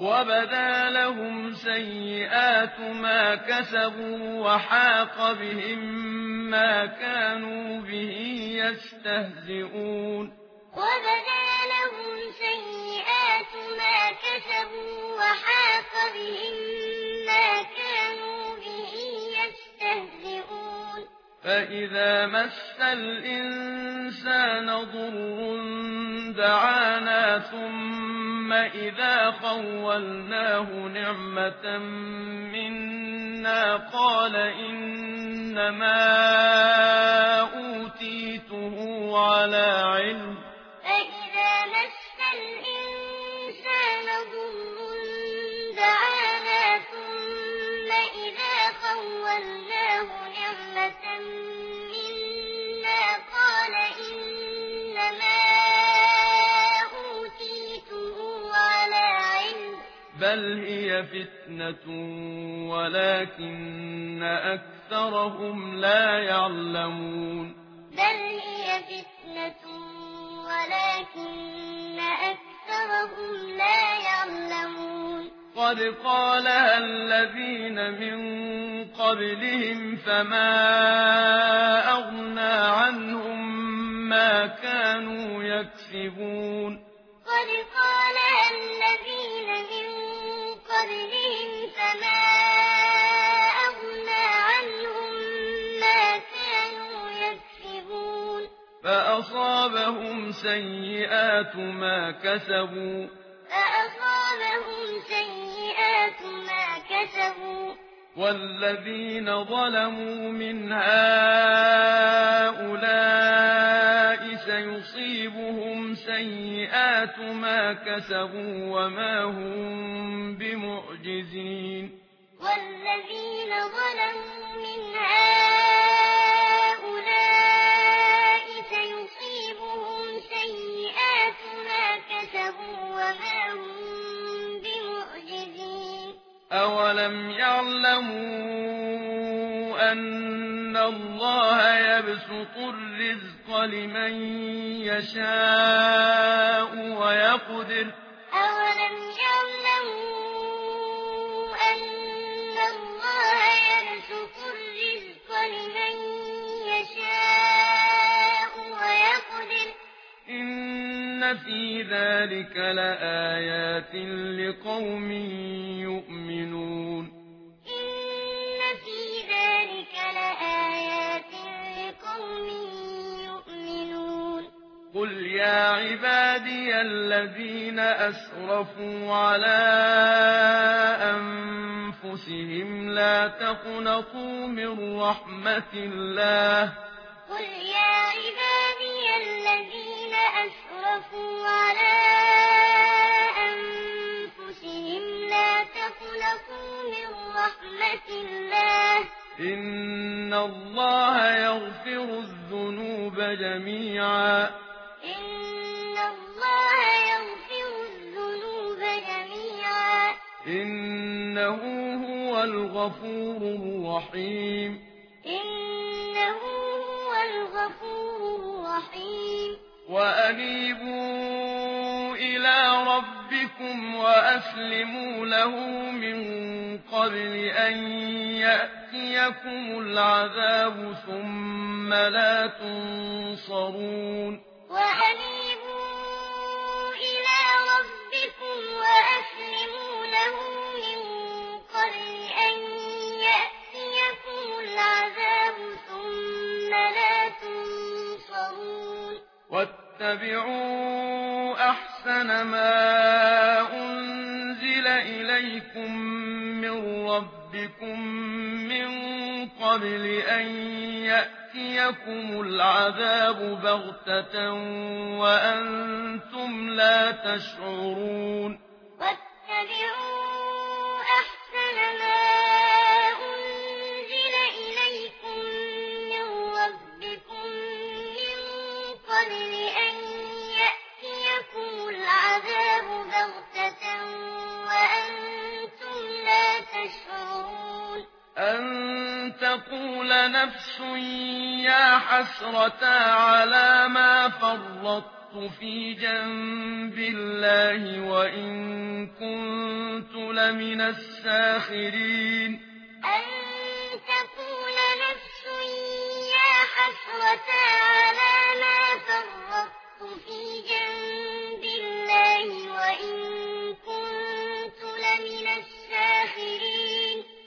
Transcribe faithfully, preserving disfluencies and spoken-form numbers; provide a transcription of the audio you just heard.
وبدا لهم سيئات ما كسبوا وحاق بهم ما كانوا به يستهزئون وبدا لهم سيئات ما كسبوا وحاق بهم ما كانوا به يستهزئون فإذا مس الإنسان ضر دعانا ثم إذا خولناه نعمة منا قال إنما أوتيته على علم فإذا مس الإنسان ضر دعانا ثم إذا خولناه نعمة منا قال إنما أوتيته على علم بل هي فتنة ولكن أكثرهم لا يعلمون بل هي فتنة ولكن أكثرهم لا يعلمون قد قالها الذين من قبلهم فما أغنى عنهم ما كانوا يكسبون قد قالها الذين من قبلهم فما أغنى عنهم ما كانوا يكسبون فأصابهم سيئات ما كسبوا فأصابهم سيئات ما كسبوا والذين ظلموا من هؤلاء سيصيبهم سيئات ما كسبوا وما هم بمعجزين والذين ظلموا من هؤلاء سيصيبهم سيئات ما كسبوا وما هم بمعجزين أولم يعلموا أن الله يبسط الرزق لمن يشاء ويقدر أولم يعلموا أن الله يبسط الرزق لمن يشاء ويقدر إن في ذلك لآيات لقوم يؤمنون إن في ذلك لآيات لقوم يؤمنون قل يا عبادي الذين أسرفوا على أنفسهم لا تقنطوا من رحمة الله قل يا عبادي الذين أسرفوا على أنفسهم لا تقنطوا من رحمة الله إن الله يغفر الذنوب جميعا إن الله يغفر الذنوب جميعا إنه هو الغفور الرحيم إنه هو الغفور الرحيم وأنيبوا إلى ربكم وأسلموا له من قبل أن يأتيكم العذاب ثم لا تنصرون وأنيبوا إلى ربكم وأسلموا له من قبل أن يأتيكم العذاب ثم لا تنصرون واتبعوا أحسن ما أنزل إليكم من ربكم من قبل أن يأتيكم العذاب بغتة وأنتم لا تشعرون واتبعوا أحسن ما أنزل إليكم من ربكم من قبل أن يأتيكم العذاب بغتة وأنتم لا تشعرون أن تقول نفس يا حسرة على ما فرطت في جنب الله وإن كنت لمن الساخرين